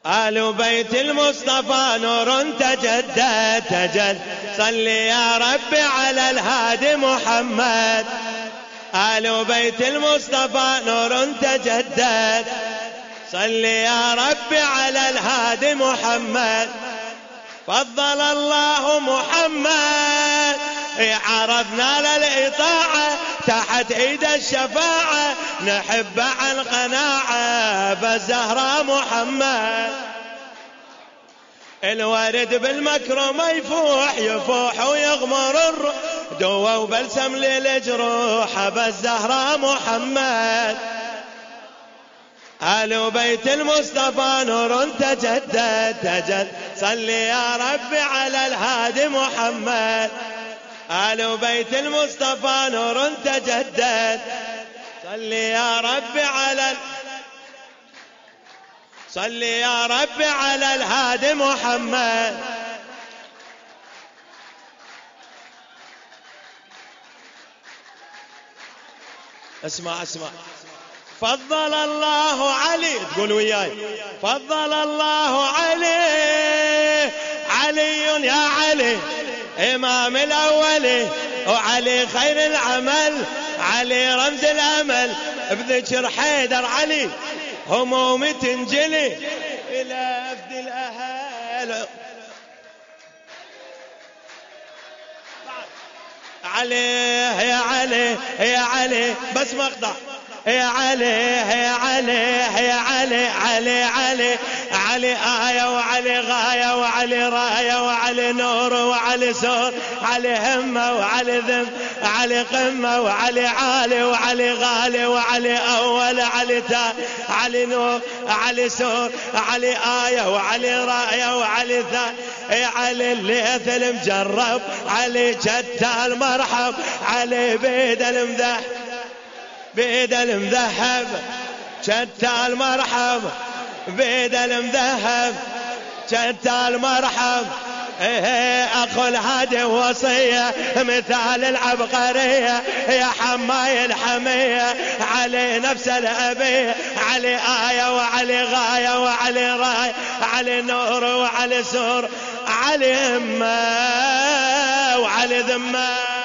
آل بيت المصطفى نور تجدد صل يا رب على الهادي محمد. آل بيت المصطفى نور تجدد صل يا رب على الهادي محمد. فضل الله محمد عرفنا للإطاعة تحت ايد الشفاعة نحب عن قناعة بالزهراء محمد. الورد بالمكرمة يفوح ويغمر دوا وبلسم للجروح بالزهراء محمد. آل بيت المصطفى نور تجدد صل يا رب على الهادي محمد. آل بيت المصطفى نور تجدد صل يا رب على الهادي محمد. اسمع فضل الله علي، تقول وياي فضل الله علي يا علي إمام الأولي، وعلي خير العمل، علي رمز الأمل، بذكر حيدر علي همومي تنجلي إلى أفد الأهل. عليه يا علي يا علي بس مقطع يا علي يا علي يا علي علي علي علي آية وعلي غاية وعلي راية وعلي نور وعلي سور، علي همة وعلي ذم، علي قمة وعلي عالي وعلي غالي وعلي أول، علي تا علي نور علي سور، علي آية وعلي راية وعلي ثا، علي الليث المجرب، علي جتة المرحب، علي بيد المذح بيد المذهب، شتى المرحب بيد المذهب، شتى المرحب. أخو الهادي وصية مثال العبقرية، يا حماي الحمية علي نفس الأبية، علي آية وعلي غاية وعلي راي، علي نور وعلي سور، علي همة وعلي ذمة.